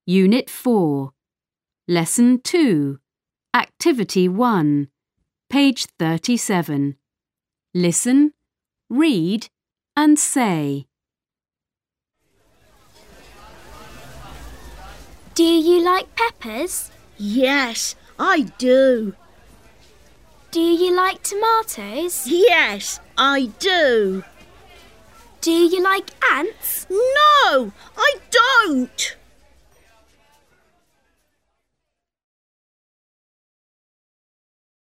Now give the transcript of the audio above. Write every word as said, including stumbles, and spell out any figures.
Unit four, Lesson two, Activity one, page thirty-seven. Listen, read and say. Do you like peppers? Yes, I do. Do you like tomatoes? Yes, I do. Do you like ants? No, I don't.